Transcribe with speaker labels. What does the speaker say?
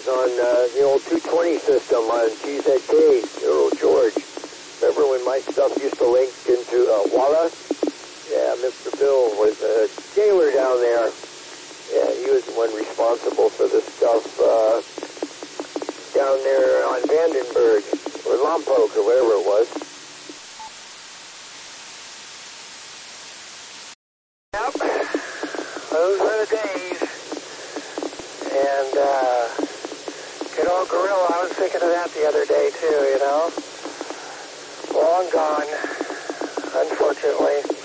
Speaker 1: on the old 220 system on GZK, Earl George. Remember when my stuff used to link into Walla? Yeah, Mr. Bill was a jailer down there. Yeah, he was the one responsible for the stuff down there on Vandenberg, or Lompoc, or whatever it was. Yep, those were the days. And good old Gorilla, I was thinking of that the other day too, you know. Long gone, unfortunately.